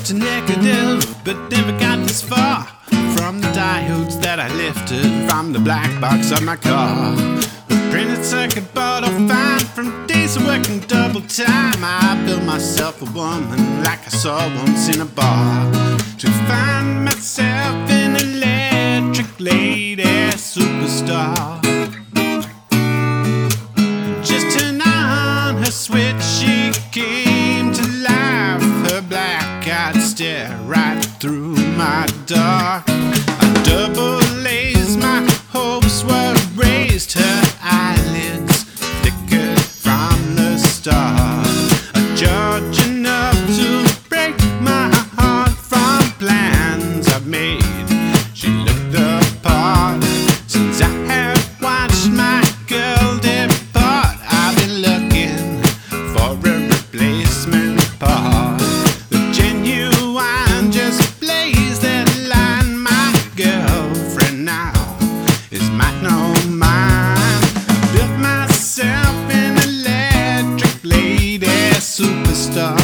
to negative, but never got this far. From the diodes that I lifted from the black box of my car. The printed circuit board I'll find from days of working double time. I built myself a woman like I saw once in a bar. To find myself an electric lady superstar. Just turn on her switch, she came to life. Her black eyes stare right through my dark. I double laced, my hopes were raised. Her eyelids flickered from the start. A judge enough to break my heart from plans I've made. She looked the part. Since I have watched my girl depart, I've been looking for a replacement part. The genuine just blaze that line. My girlfriend now is mine, oh mine. I built myself an electric lady superstar.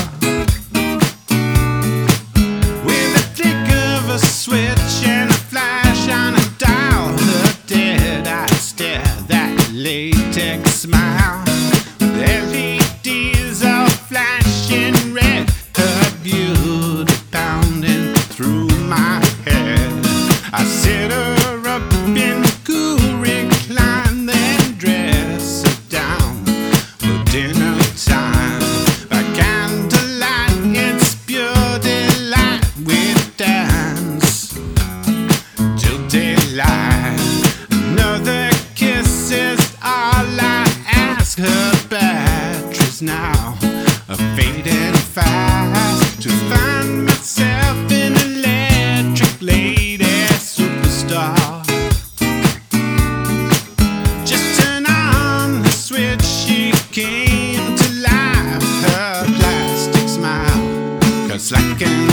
With a flick of a switch and a flash on a dial, her dead eyes stare, that latex smile. The LEDs are flashing red, her beauty pounding through my head. I sit her up in the cool recline, then dress her down for dinner time. By candlelight, it's pure delight. We dance till daylight. Another kiss is all I ask. Her batteries now are fading fast. To find myself an electric lady superstar. Just turn on the switch, she came to life. Her plastic smile cuts like an